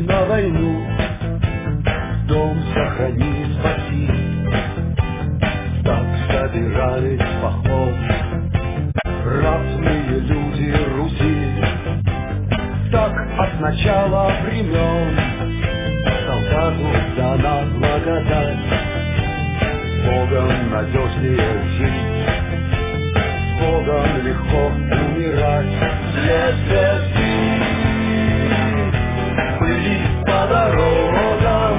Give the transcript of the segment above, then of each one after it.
на войну. Дом сохрани, спаси. Так собирались в поход ратные люди Руси. Так от начала времен солдату дана благодать. С Богом надежнее жить, с Богом легко умирать. След звезды были по дорогам,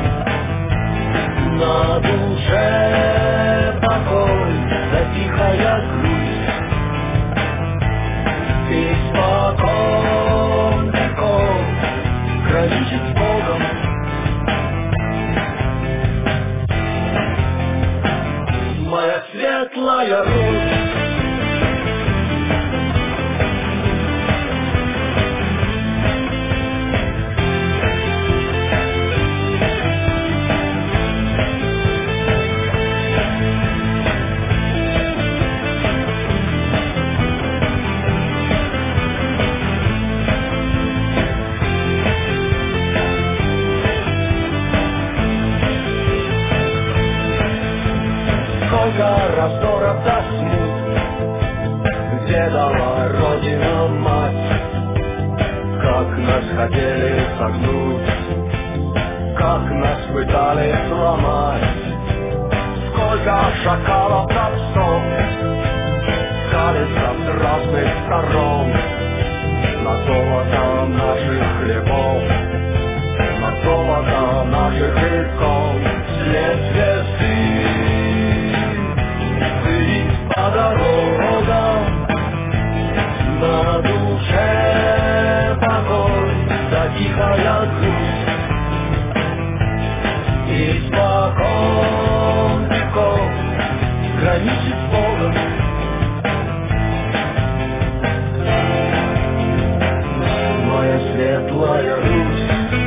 на душе покой, да тихая грусть. Испокон веков граничит с Богом. Моя светлая Русь. Сколько раздоров до смут, где дала Родина мать, как нас хотели согнуть, как нас пытались сломать. Сколько шакалов до псов скалится с разных сторон на золото наших хлебов, на золото наших икон. След звезды по дорогам, на душе покой, да тихая грусть. Испокон веков граничит с Богом. Моя светлая Русь.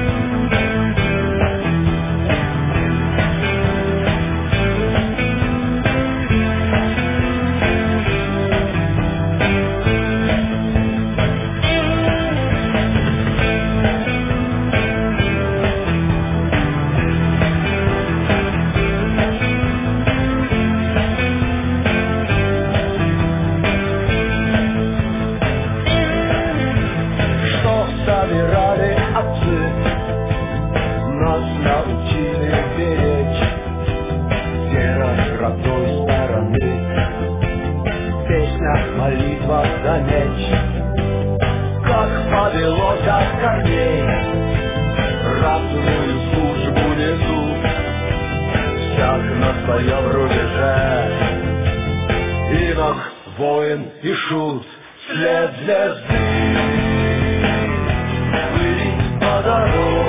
Собирали отцы, нас научили беречь вера родной стороны. Песня, молитва за меч, как повелось от корней, ратную службу несут, всяк на своем рубеже, инок, воин и шут. След звезды по дорогам,